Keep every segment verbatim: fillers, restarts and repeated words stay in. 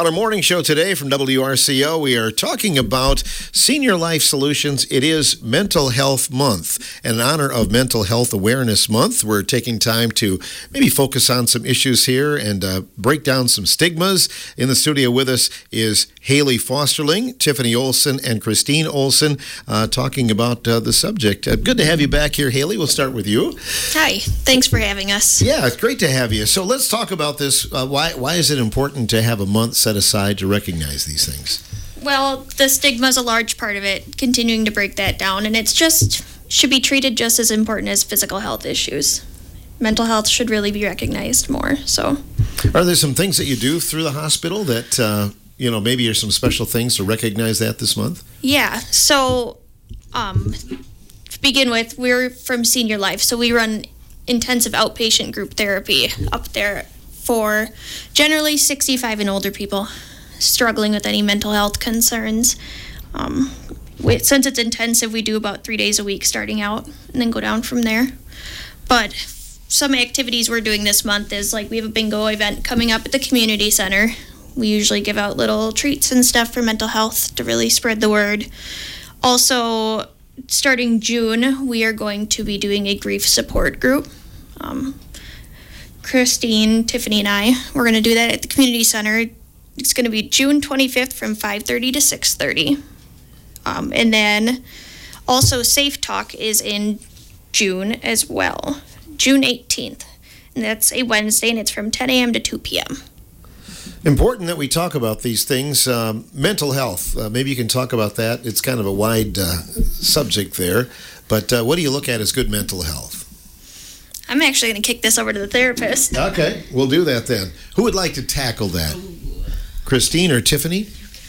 On our morning show today from W R C O, we are talking about Senior Life Solutions. It is Mental Health Month. And in honor of Mental Health Awareness Month, we're taking time to maybe focus on some issues here and uh, break down some stigmas. In the studio with us is Haley Fosterling, Tiffany Olson, and Christine Olson uh, talking about uh, the subject. Uh, good to have you back here, Haley. We'll start with you. Hi. Thanks for having us. Yeah, it's great to have you. So let's talk about this. Uh, why, why is it important to have a month set aside to recognize these things? Well, the stigma is a large part of it, continuing to break that down, and it's just should be treated just as important as physical health issues. Mental health should really be recognized more. So, are there some things that you do through the hospital that uh, you know maybe are some special things to recognize that this month? Yeah. So, um, to begin with, we're from Senior Life, so we run intensive outpatient group therapy up there for generally sixty-five and older people struggling with any mental health concerns. Um, we, since it's intensive, we do about three days a week starting out and then go down from there. But some activities we're doing this month is like we have a bingo event coming up at the community center. We usually give out little treats and stuff for mental health to really spread the word. Also, starting June, we are going to be doing a grief support group. Um, Christine, Tiffany, and I, we're going to do that at the community center. It's going to be June twenty-fifth from five thirty to six thirty. Um, and then also Safe Talk is in June as well, June eighteenth. And that's a Wednesday, and it's from ten a.m. to two p.m. Important that we talk about these things. Um, mental health, uh, maybe you can talk about that. It's kind of a wide uh, subject there. But uh, what do you look at as good mental health? I'm actually going to kick this over to the therapist. Okay, we'll do that then. Who would like to tackle that? Christine or Tiffany?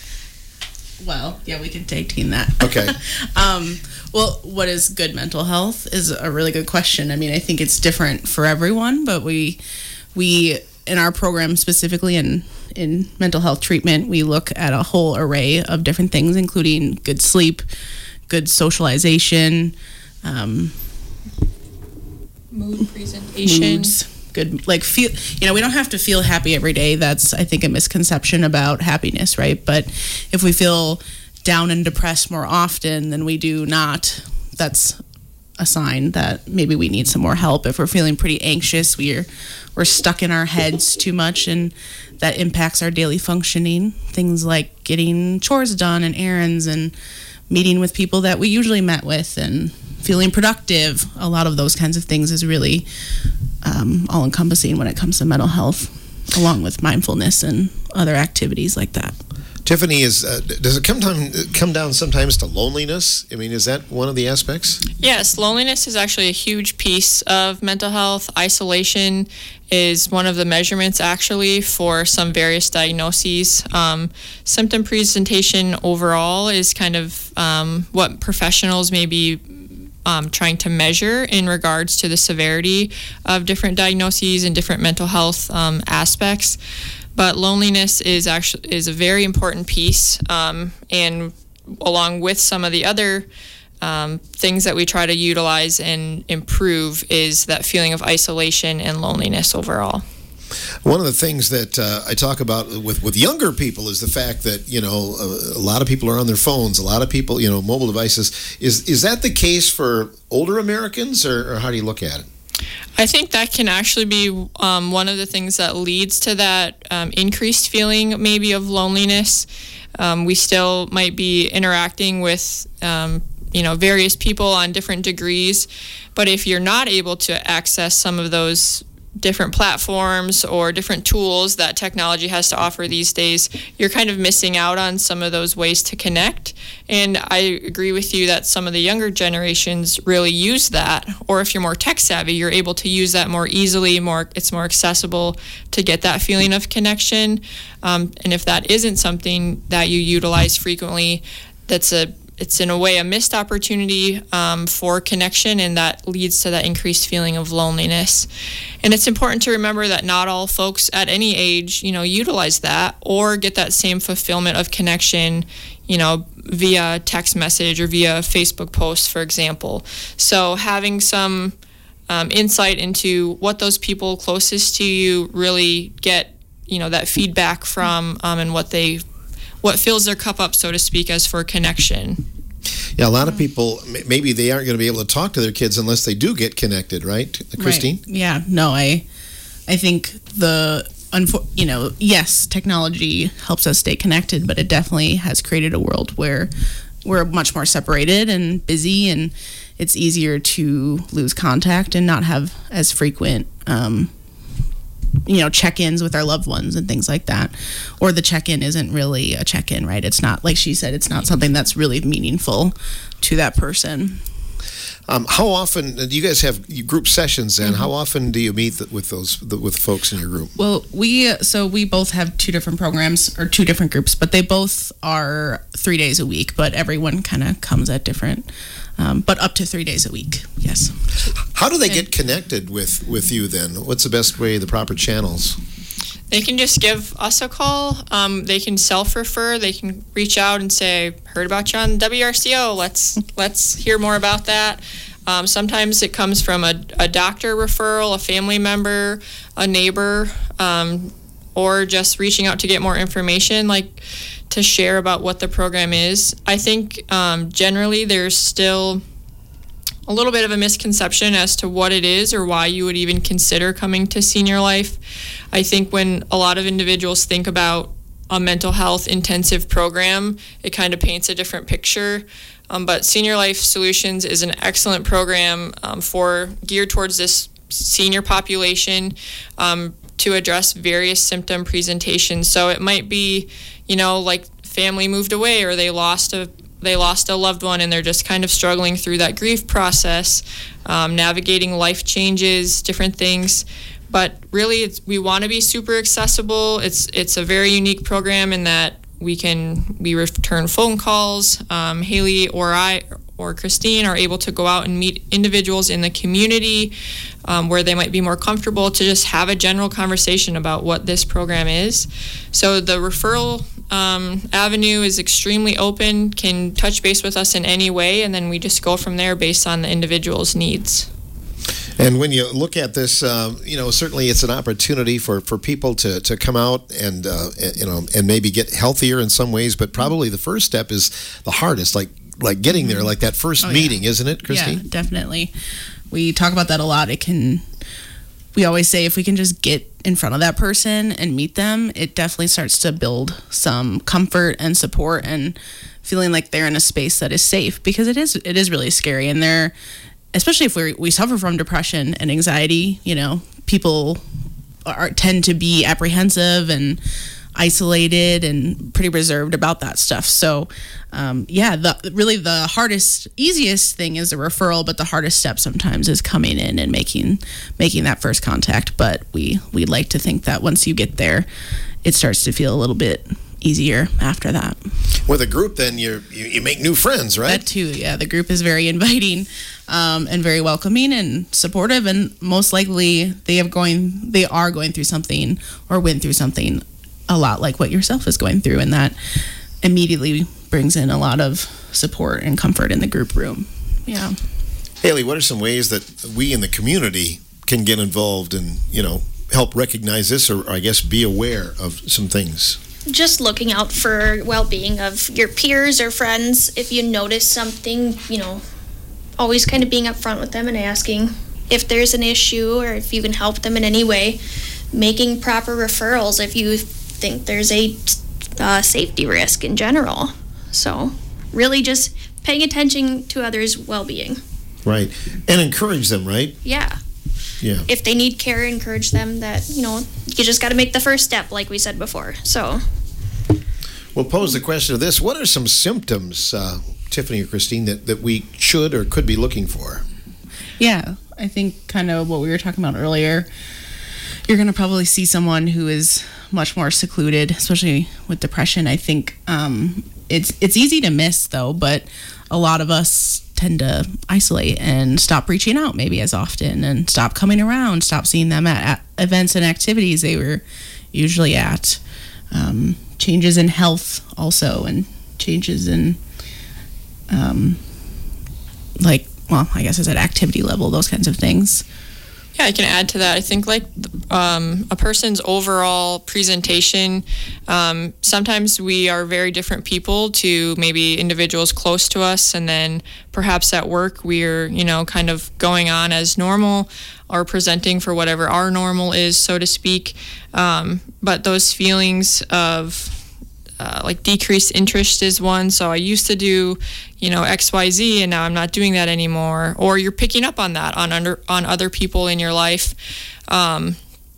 Well, yeah, we can tag team that. Okay. um, well, what is good mental health is a really good question. I mean, I think it's different for everyone, but we, we in our program specifically in, in mental health treatment, we look at a whole array of different things, including good sleep, good socialization, um, mood presentation, moods, good, like feel, you know, we don't have to feel happy every day. That's, I think, a misconception about happiness, right? But if we feel down and depressed more often than we do not, that's a sign that maybe we need some more help. If we're feeling pretty anxious, we're we're stuck in our heads too much, and that impacts our daily functioning. Things like getting chores done and errands and meeting with people that we usually met with and feeling productive. A lot of those kinds of things is really um, all-encompassing when it comes to mental health, along with mindfulness and other activities like that. Tiffany, is uh, does it come down come down sometimes to loneliness? I mean, is that one of the aspects? Yes, loneliness is actually a huge piece of mental health. Isolation is one of the measurements actually for some various diagnoses. Um, symptom presentation overall is kind of um, what professionals may be um, trying to measure in regards to the severity of different diagnoses and different mental health um, aspects. But loneliness is actually is a very important piece, um, and along with some of the other um, things that we try to utilize and improve is that feeling of isolation and loneliness overall. One of the things that uh, I talk about with, with younger people is the fact that, you know, a, a lot of people are on their phones, a lot of people, you know, mobile devices. Is is that the case for older Americans, or, or how do you look at it? I think that can actually be um, one of the things that leads to that um, increased feeling maybe of loneliness. Um, we still might be interacting with um, you know various people on different degrees, but if you're not able to access some of those different platforms or different tools that technology has to offer these days, you're kind of missing out on some of those ways to connect. And I agree with you that some of the younger generations really use that, or if you're more tech savvy, you're able to use that more easily, more it's more accessible to get that feeling of connection. Um, and if that isn't something that you utilize frequently, that's a it's in a way a missed opportunity um, for connection, and that leads to that increased feeling of loneliness. And it's important to remember that not all folks at any age, you know, utilize that or get that same fulfillment of connection, you know, via text message or via Facebook post, for example. So having some um, insight into what those people closest to you really get you know, that feedback from um, and what they, what fills their cup up, so to speak, as for connection. Yeah, a lot of people, maybe they aren't going to be able to talk to their kids unless they do get connected, right, Christine? Right. Yeah, no, I, I think the, you know, yes, technology helps us stay connected, but it definitely has created a world where we're much more separated and busy, and it's easier to lose contact and not have as frequent, um, you know, check-ins with our loved ones and things like that. Or the check-in isn't really a check-in, right? It's not, like she said, it's not something that's really meaningful to that person. Um, how often do you guys have group sessions then? Mm-hmm. How often do you meet with those with folks in your group? Well, we so we both have two different programs or two different groups, but they both are three days a week. But everyone kind of comes at different, um, but up to three days a week. Yes. How do they and, get connected with with you then? What's the best way? The proper channels? They can just give us a call. Um, they can self-refer. They can reach out and say, "Heard about you on W R C O. Let's let's hear more about that." Um, sometimes it comes from a, a doctor referral, a family member, a neighbor, um, or just reaching out to get more information, like to share about what the program is. I think um, generally there's still a little bit of a misconception as to what it is or why you would even consider coming to Senior Life. I think when a lot of individuals think about a mental health intensive program, it kind of paints a different picture. Um, but Senior Life Solutions is an excellent program um, for geared towards this senior population um, to address various symptom presentations. So it might be, you know, like family moved away or they lost a they lost a loved one and they're just kind of struggling through that grief process, um, navigating life changes, different things. But really, it's, we want to be super accessible. It's it's a very unique program in that we can we return phone calls. Um, Haley or I or Christine are able to go out and meet individuals in the community um, where they might be more comfortable to just have a general conversation about what this program is. So the referral um, avenue is extremely open, can touch base with us in any way, and then we just go from there based on the individual's needs. And when you look at this, uh, you know, certainly it's an opportunity for, for people to, to come out and, uh, you know, and maybe get healthier in some ways. But probably the first step is the hardest, like like getting there, like that first oh, meeting, yeah. Isn't it, Christine? Yeah, definitely. We talk about that a lot. It can, we always say if we can just get in front of that person and meet them, it definitely starts to build some comfort and support and feeling like they're in a space that is safe, because it is it is really scary. And they're, especially if we we suffer from depression and anxiety, you know, people are tend to be apprehensive and isolated and pretty reserved about that stuff. So, um, yeah, the really the hardest, easiest thing is the referral, but the hardest step sometimes is coming in and making making that first contact. But we we like to think that once you get there, it starts to feel a little bit easier after that. With a group, then you you make new friends, right? That too, yeah. The group is very inviting um, and very welcoming and supportive, and most likely they have going they are going through something or went through something a lot like what yourself is going through, and that immediately brings in a lot of support and comfort in the group room. Yeah. Haley, what are some ways that we in the community can get involved and, you know, help recognize this, or I guess be aware of some things? Just looking out for well-being of your peers or friends. If you notice something, you know, always kind of being upfront with them and asking if there's an issue or if you can help them in any way. Making proper referrals if you think there's a uh, safety risk in general. So really just paying attention to others' well-being. Right. And encourage them, right? Yeah. Yeah. If they need care, encourage them that, you know, you just got to make the first step, like we said before. So we'll pose the question of this. What are some symptoms, uh, Tiffany or Christine, that, that we should or could be looking for? Yeah, I think kind of what we were talking about earlier. You're going to probably see someone who is much more secluded, especially with depression. I think um, it's it's easy to miss, though, but a lot of us tend to isolate and stop reaching out maybe as often and stop coming around, stop seeing them at, at events and activities they were usually at. Um, changes in health also, and changes in, um, like, well, I guess it's at activity level, those kinds of things. Yeah, I can add to that. I think like um, a person's overall presentation, um, sometimes we are very different people to maybe individuals close to us, and then perhaps at work we're, you know, kind of going on as normal or presenting for whatever our normal is, so to speak. Um, but those feelings of Uh, like decreased interest is one. So I used to do, you know, X Y Z, and now I'm not doing that anymore. Or you're picking up on that on under on other people in your life. Um,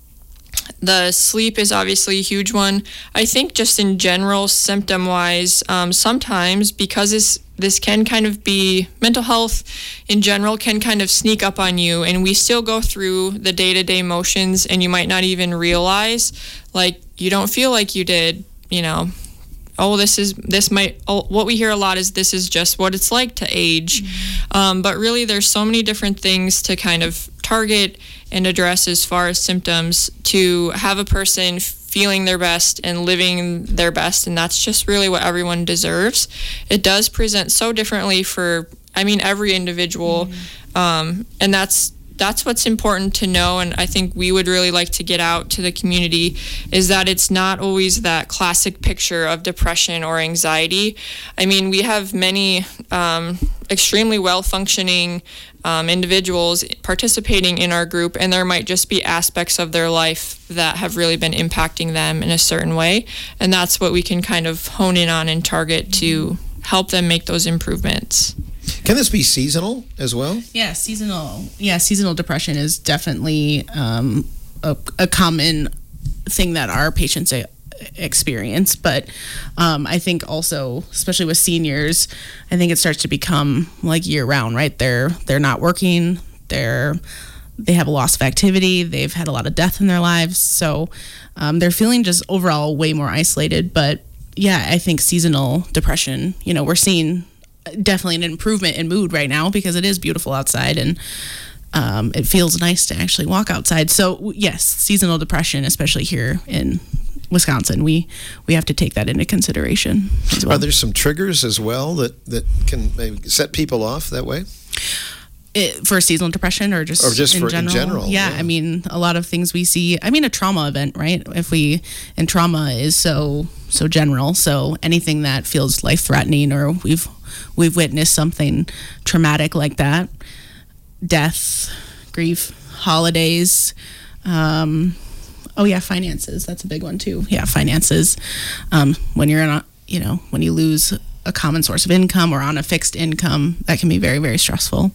the sleep is obviously a huge one. I think just in general, symptom wise, um, sometimes because this this can kind of be mental health in general can kind of sneak up on you, and we still go through the day to day motions, and you might not even realize, like, you don't feel like you did, you know. Oh, this is, this might, oh, what we hear a lot is this is just what it's like to age. Mm-hmm. Um, but really, there's so many different things to kind of target and address as far as symptoms to have a person feeling their best and living their best. And that's just really what everyone deserves. It does present so differently for, I mean, every individual. Mm-hmm. Um, and that's, That's what's important to know, and I think we would really like to get out to the community, is that it's not always that classic picture of depression or anxiety. I mean, we have many um, extremely well-functioning um, individuals participating in our group, and there might just be aspects of their life that have really been impacting them in a certain way, and that's what we can kind of hone in on and target to help them make those improvements. Can this be seasonal as well? Yeah, seasonal. Yeah, seasonal depression is definitely um, a, a common thing that our patients experience. But um, I think also, especially with seniors, I think it starts to become like year round, right? They're they're not working. They're they have a loss of activity. They've had a lot of death in their lives, so um, they're feeling just overall way more isolated. But yeah, I think seasonal depression. You know, we're seeing definitely an improvement in mood right now because it is beautiful outside, and um, it feels nice to actually walk outside. So yes, seasonal depression, especially here in Wisconsin, we we have to take that into consideration as well. Are there some triggers as well that, that can maybe set people off that way? It, for seasonal depression or just, or just in for general? in general? Yeah, yeah, I mean, a lot of things we see. I mean, a trauma event, right? If we, and trauma is so so general. So anything that feels life threatening, or we've we've witnessed something traumatic like that, death, grief, holidays. Um, oh yeah, finances. That's a big one too. Yeah, finances. Um, when you're in a, you know, when you lose a common source of income or on a fixed income, that can be very, very stressful.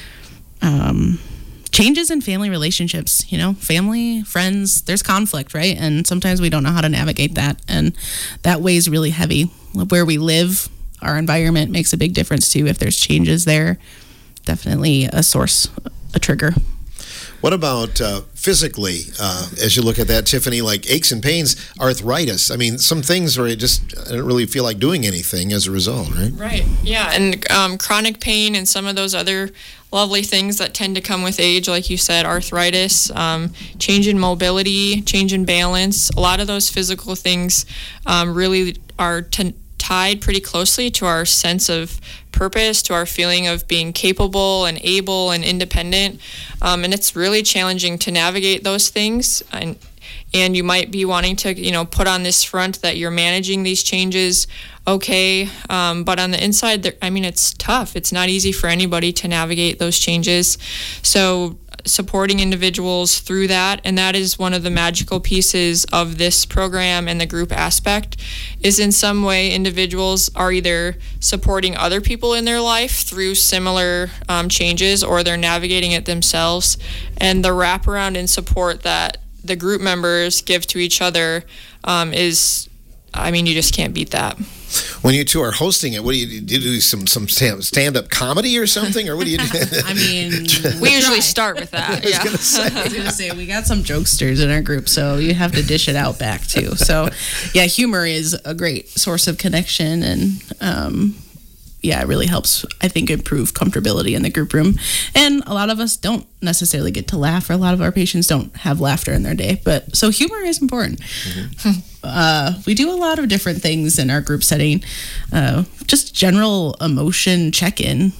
Um, changes in family relationships, you know, family, friends, there's conflict, right? And sometimes we don't know how to navigate that. And that weighs really heavy. Where we live, our environment makes a big difference too. If there's changes there, definitely a source, a trigger. What about uh, physically, uh, as you look at that, Tiffany, like aches and pains, arthritis? I mean, some things where it just, I don't really feel like doing anything as a result, right? Right, yeah, and um, chronic pain and some of those other lovely things that tend to come with age, like you said, arthritis, um, change in mobility, change in balance. A lot of those physical things um, really are t- tied pretty closely to our sense of purpose, to our feeling of being capable and able and independent. Um, and it's really challenging to navigate those things. And and you might be wanting to, you know, put on this front that you're managing these changes okay. Um, but on the inside, there, I mean, it's tough. It's not easy for anybody to navigate those changes. So supporting individuals through that, and that is one of the magical pieces of this program and the group aspect, is in some way individuals are either supporting other people in their life through similar um, changes, or they're navigating it themselves. And the wraparound and support that the group members give to each other um, is, I mean, you just can't beat that. When you two are hosting it, what do you do? You do some some stand-up comedy or something, or what do you do? I mean, we usually start with that. I was yeah. gonna say. I was gonna say we got some jokesters in our group, so you have to dish it out back too. So, yeah, humor is a great source of connection, and um, yeah, it really helps, I think, improve comfortability in the group room. And a lot of us don't necessarily get to laugh, or a lot of our patients don't have laughter in their day. But so humor is important. Mm-hmm. Uh, we do a lot of different things in our group setting. Uh, just general emotion check-in.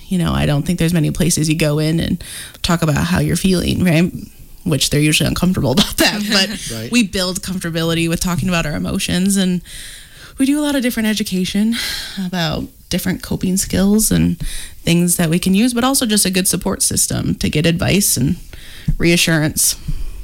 You know, I don't think there's many places you go in and talk about how you're feeling, right? Which they're usually uncomfortable about that. But right. we build comfortability with talking about our emotions, and we do a lot of different education about different coping skills and things that we can use, but also just a good support system to get advice and reassurance.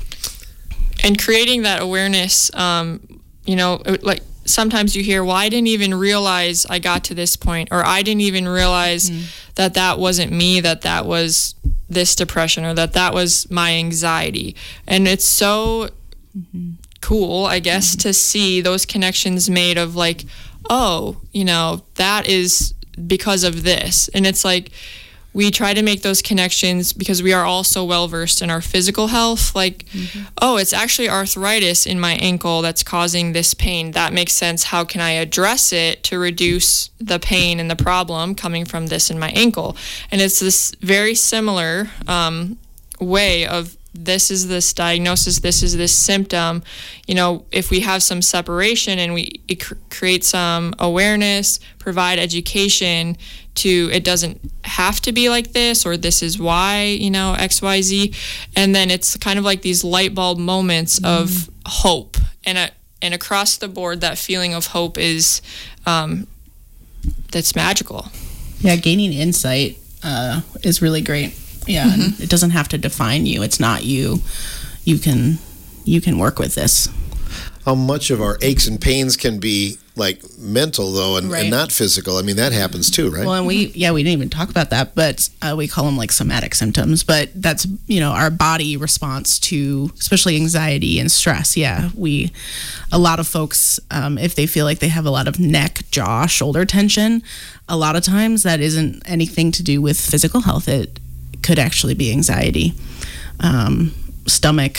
And creating that awareness, um, you know, like sometimes you hear, well, I didn't even realize I got to this point, or I didn't even realize mm-hmm. that that wasn't me, that that was this depression, or that that was my anxiety. And it's so mm-hmm. cool, I guess, mm-hmm. to see those connections made of like, oh, you know, that is because of this. And it's like, we try to make those connections because we are all so well versed in our physical health. Like, mm-hmm. oh, it's actually arthritis in my ankle that's causing this pain. That makes sense. How can I address it to reduce the pain and the problem coming from this in my ankle? And it's this very similar um, way of, this is this diagnosis, this is this symptom. You know, if we have some separation and we cr- create some awareness, provide education to, it doesn't have to be like this, or this is why, you know, X, Y, Z. And then it's kind of like these light bulb moments mm. of hope. And a, and across the board, that feeling of hope is, um, that's magical. Yeah, gaining insight uh, is really great. Yeah, mm-hmm. and it doesn't have to define you. It's not you. You can you can work with this. How much of our aches and pains can be like mental though, and, right. and not physical? I mean, that happens too, right? Well, and we yeah we didn't even talk about that, but uh, we call them like somatic symptoms. But that's, you know, our body response to especially anxiety and stress. Yeah, we a lot of folks um, if they feel like they have a lot of neck, jaw, shoulder tension, a lot of times that isn't anything to do with physical health. It could actually be anxiety, um, stomach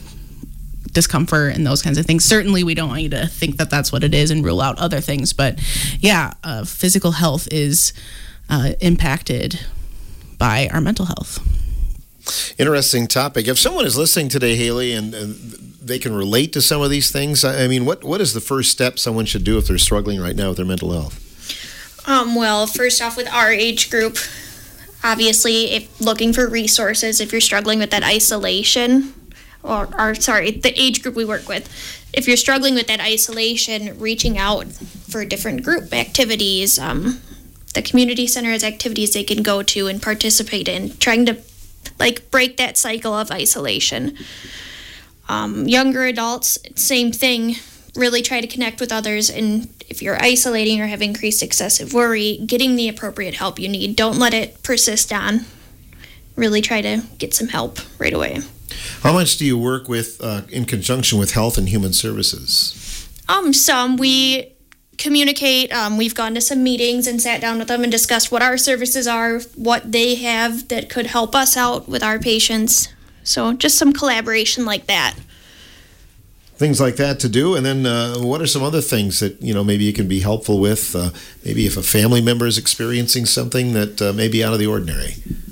discomfort, and those kinds of things. Certainly, we don't want you to think that that's what it is and rule out other things. But yeah, uh, physical health is uh, impacted by our mental health. Interesting topic. If someone is listening today, Haley, and, and they can relate to some of these things, I mean, what what is the first step someone should do if they're struggling right now with their mental health? Um, well, first off, with our age group, obviously, if looking for resources, if you're struggling with that isolation, or, or sorry, the age group we work with, if you're struggling with that isolation, reaching out for different group activities, um, the community center has activities they can go to and participate in, trying to like break that cycle of isolation. Um, younger adults, same thing. Really try to connect with others, and if you're isolating or have increased excessive worry, getting the appropriate help you need. Don't let it persist on. Really try to get some help right away. How much do you work with uh, in conjunction with Health and Human Services? Um, some we communicate. Um, we've gone to some meetings and sat down with them and discussed what our services are, what they have that could help us out with our patients. So just some collaboration like that. Things like that to do. And then uh, what are some other things that, you know, maybe you can be helpful with? Uh, maybe if a family member is experiencing something that uh, may be out of the ordinary.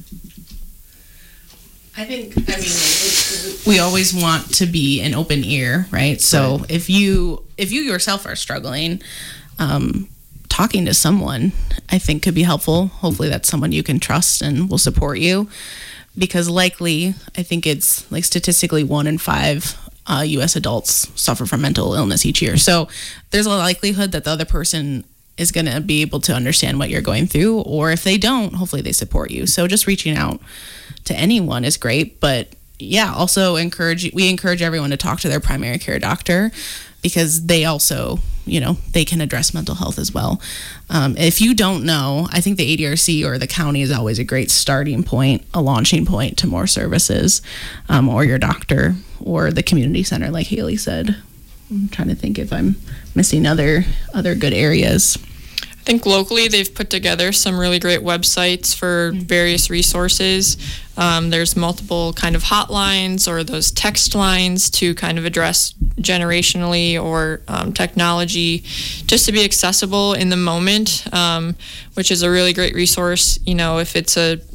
I think, I mean, we always want to be an open ear, right? So right. if you if you yourself are struggling, um, talking to someone, I think could be helpful. Hopefully that's someone you can trust and will support you. Because likely, I think it's like statistically one in five Uh, U S adults suffer from mental illness each year. So there's a likelihood that the other person is going to be able to understand what you're going through, or if they don't, hopefully they support you. So just reaching out to anyone is great. But yeah, also encourage, we encourage everyone to talk to their primary care doctor, because they also, you know, they can address mental health as well. Um, if you don't know, I think the A D R C or the county is always a great starting point, a launching point to more services, um, or your doctor or the community center, like Haley said. I'm trying to think if I'm missing other other good areas. I think locally they've put together some really great websites for various resources. Um, there's multiple kind of hotlines or those text lines to kind of address generationally or um, technology, just to be accessible in the moment, um, which is a really great resource. You know, if it's a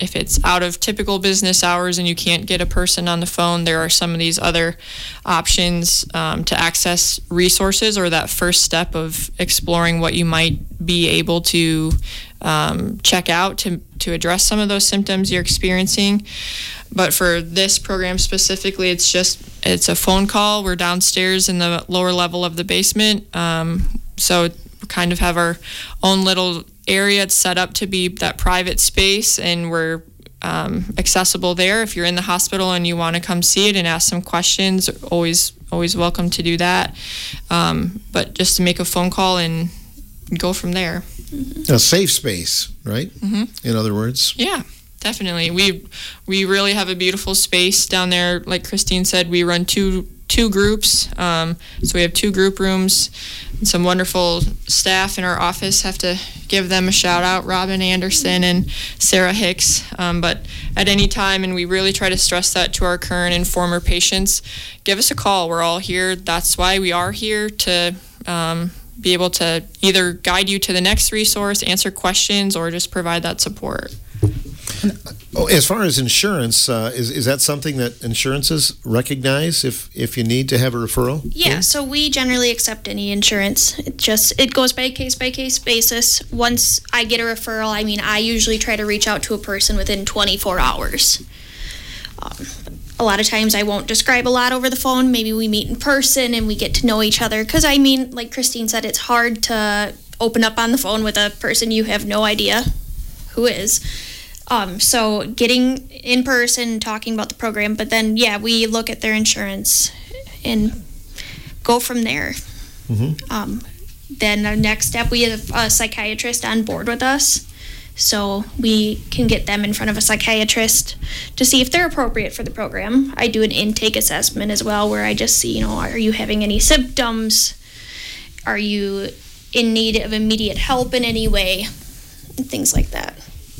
if it's out of typical business hours and you can't get a person on the phone, there are some of these other options um, to access resources, or that first step of exploring what you might be able to um, check out to, to address some of those symptoms you're experiencing. But for this program specifically, it's just, it's a phone call. We're downstairs in the lower level of the basement. Um, so we kind of have our own little area. It's set up to be that private space, and we're um, accessible there. If you're in the hospital and you want to come see it and ask some questions, always always welcome to do that. Um, but just to make a phone call and go from there. A safe space, right? Mm-hmm. In other words. Yeah, definitely. We we really have a beautiful space down there. Like Christine said, we run two two groups. Um, so we have two group rooms. And some wonderful staff in our office. Have to give them a shout out, Robin Anderson and Sarah Hicks. Um, but at any time, and we really try to stress that to our current and former patients, give us a call. We're all here. That's why we are here, to um, be able to either guide you to the next resource, answer questions, or just provide that support. Oh, as far as insurance, uh, is is that something that insurances recognize if, if you need to have a referral? Yeah, so we generally accept any insurance. It just, it goes by a case-by-case basis. Once I get a referral, I mean, I usually try to reach out to a person within twenty-four hours. Um, a lot of times I won't describe a lot over the phone. Maybe we meet in person and we get to know each other. Because, I mean, like Christine said, it's hard to open up on the phone with a person you have no idea who is. Um, so getting in person, talking about the program, but then, yeah, we look at their insurance and go from there. Mm-hmm. Um, then our next step, we have a psychiatrist on board with us. So we can get them in front of a psychiatrist to see if they're appropriate for the program. I do an intake assessment as well, where I just see, you know, are you having any symptoms? Are you in need of immediate help in any way? And things like that.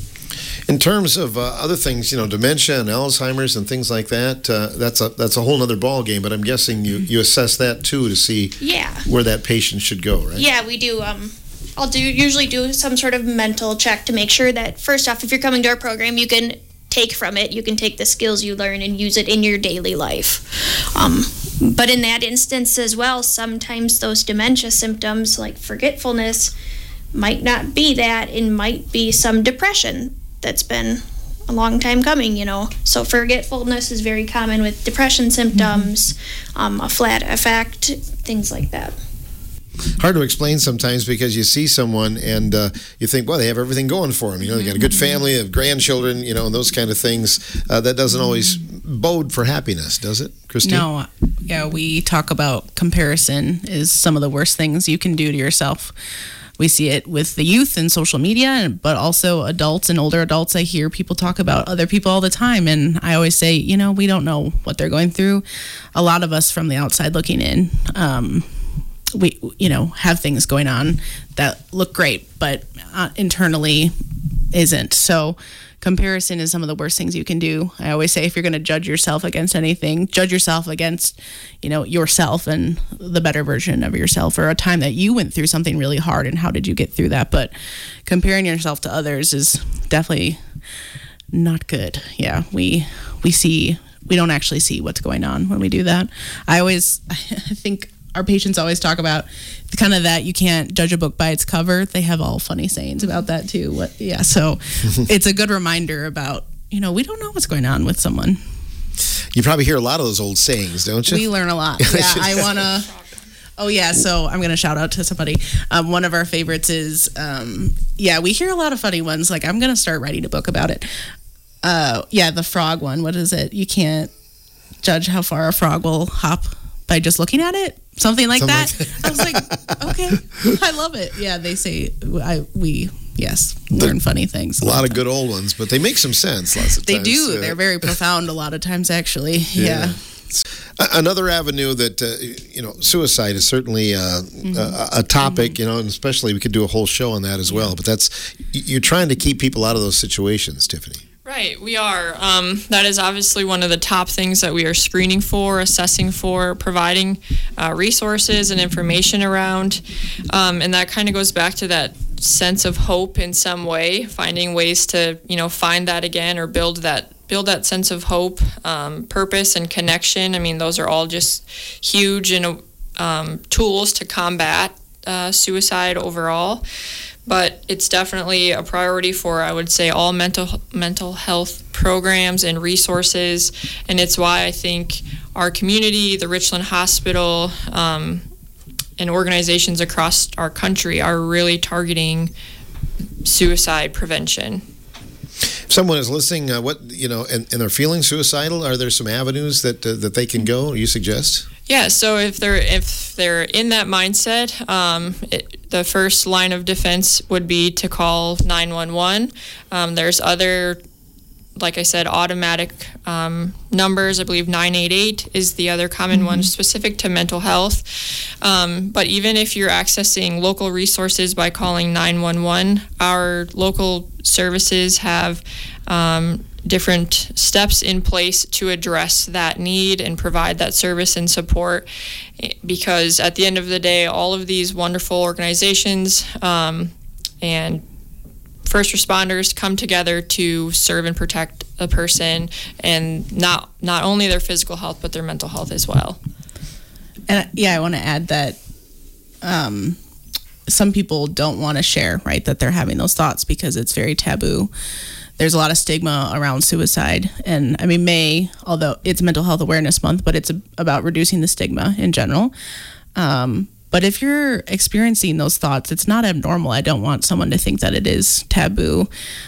In terms of uh, other things, you know, dementia and Alzheimer's and things like that, uh, that's a that's a whole other ball game. But I'm guessing you, you assess that too to see yeah. where that patient should go, right? Yeah, we do. Um, I'll do usually do some sort of mental check to make sure that, first off, if you're coming to our program, you can take from it. You can take the skills you learn and use it in your daily life. Um, but in that instance as well, sometimes those dementia symptoms like forgetfulness might not be that, and might be some depression that's been a long time coming, you know. So forgetfulness is very common with depression symptoms, mm-hmm. um, a flat affect, things like that. Hard to explain sometimes, because you see someone and uh, you think, well, they have everything going for them. You know, they got a good family, they have grandchildren, you know, and those kind of things. Uh, that doesn't always bode for happiness, does it, Christine? No. Yeah, we talk about comparison is some of the worst things you can do to yourself. We see it with the youth and social media, but also adults and older adults. I hear people talk about other people all the time, and I always say, you know, we don't know what they're going through. A lot of us from the outside looking in, um, we, you know, have things going on that look great, but uh, internally isn't. So comparison is some of the worst things you can do. I always say, if you're going to judge yourself against anything, judge yourself against, you know, yourself and the better version of yourself, or a time that you went through something really hard and how did you get through that. But comparing yourself to others is definitely not good. Yeah, we we see, we don't actually see what's going on when we do that. I always, I think our patients always talk about kind of that you can't judge a book by its cover. They have all funny sayings about that too. What, yeah, so it's a good reminder about, you know, we don't know what's going on with someone. You probably hear a lot of those old sayings, don't you? We learn a lot. Yeah, I want to... Oh, yeah, so I'm going to shout out to somebody. Um, one of our favorites is, um, yeah, we hear a lot of funny ones. Like, I'm going to start writing a book about it. Uh, yeah, the frog one. What is it? You can't judge how far a frog will hop by just looking at it. Something like Something that. Like that. I was like, okay, I love it. Yeah, they say, I we, yes, learn funny things. A lot of good old ones, but they make some sense lots of they times. They do. Yeah. They're very profound a lot of times, actually. Yeah. yeah. Another avenue that, uh, you know, suicide is certainly uh, mm-hmm. a, a topic, mm-hmm. you know, and especially we could do a whole show on that as well. But that's, you're trying to keep people out of those situations, Tiffany. Right, we are. Um, that is obviously one of the top things that we are screening for, assessing for, providing uh, resources and information around. Um, and that kind of goes back to that sense of hope in some way, finding ways to, you know, find that again or build that build that sense of hope, um, purpose, and connection. I mean, those are all just huge and um, tools to combat uh, suicide overall. But it's definitely a priority for, I would say, all mental mental health programs and resources, and it's why I think our community, the Richland Hospital, um, and organizations across our country are really targeting suicide prevention. If someone is listening, uh, what you know, and, and they're feeling suicidal, are there some avenues that uh, that they can go? You suggest? Yeah. So if they're if they're in that mindset, um, it, the first line of defense would be to call nine one one. Um, there's other, like I said, automatic um, numbers. I believe nine eight eight is the other common mm-hmm. one specific to mental health. Um, but even if you're accessing local resources by calling nine one one, our local services have um, different steps in place to address that need and provide that service and support, because at the end of the day, all of these wonderful organizations um, and first responders come together to serve and protect a person, and not not only their physical health but their mental health as well. And yeah, I want to add that um, some people don't want to share, right, that they're having those thoughts because it's very taboo. There's a lot of stigma around suicide, and I mean, May, although it's Mental Health Awareness Month, but it's a, about reducing the stigma in general. Um, But if you're experiencing those thoughts, it's not abnormal. I don't want someone to think that it is taboo.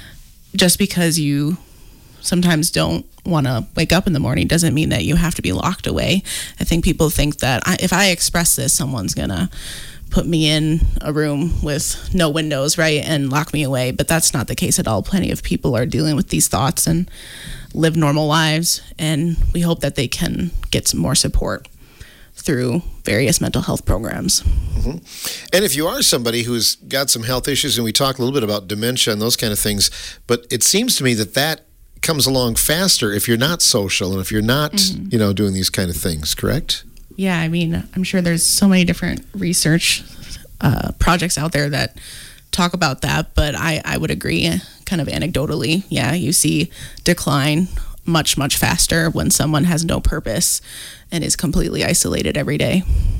Just because you sometimes don't want to wake up in the morning doesn't mean that you have to be locked away. I think people think that I, if I express this, someone's going to put me in a room with no windows, right, and lock me away. But that's not the case at all. Plenty of people are dealing with these thoughts and live normal lives, and we hope that they can get some more support through various mental health programs. Mm-hmm. And if you are somebody who's got some health issues, and we talk a little bit about dementia and those kind of things, but it seems to me that that comes along faster if you're not social and if you're not, mm-hmm. you know, doing these kind of things, correct? Yeah, I mean, I'm sure there's so many different research uh, projects out there that talk about that, but I, I would agree, kind of anecdotally, yeah, you see decline much, much faster when someone has no purpose and is completely isolated every day.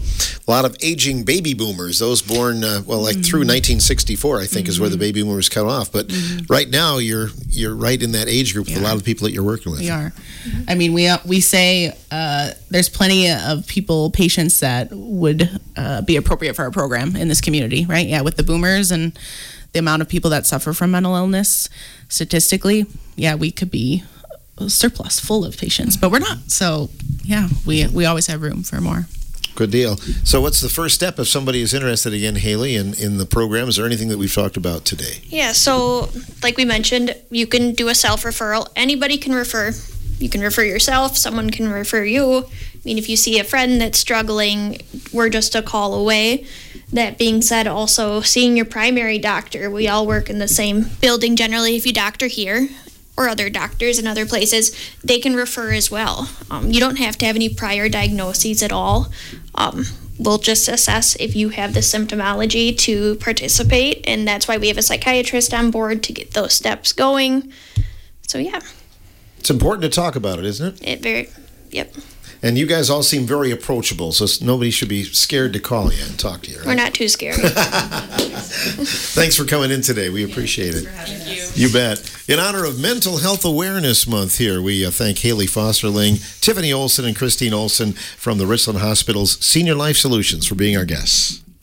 A lot of aging baby boomers, those born, uh, well, like mm-hmm. through nineteen sixty-four, I think, mm-hmm. is where the baby boomers cut off. But mm-hmm. right now, you're you're right in that age group with yeah. a lot of the people that you're working with. We are. Mm-hmm. I mean, we uh, we say uh, there's plenty of people, patients that would uh, be appropriate for our program in this community, right? Yeah, with the boomers and the amount of people that suffer from mental illness, statistically, yeah, we could be surplus full of patients, but we're not. So yeah, we we always have room for more. Good deal. So what's the first step if somebody is interested, again, Haley, in, in the program? Is there anything that we've talked about today? Yeah, so like we mentioned, you can do a self-referral. Anybody can refer. You can refer yourself. Someone can refer you. I mean, if you see a friend that's struggling, we're just a call away. That being said, also seeing your primary doctor. We all work in the same building generally. If you doctor here, or other doctors in other places, they can refer as well. Um, you don't have to have any prior diagnoses at all. Um, we'll just assess if you have the symptomology to participate, and that's why we have a psychiatrist on board to get those steps going. So yeah. It's important to talk about it, isn't it? It very, yep. And you guys all seem very approachable, so nobody should be scared to call you and talk to you, right? We're not too scary. Thanks for coming in today. We appreciate it. Thank you. You bet. In honor of Mental Health Awareness Month here, we uh, thank Haley Fosterling, Tiffany Olson, and Christine Olson from the Richland Hospital's Senior Life Solutions for being our guests.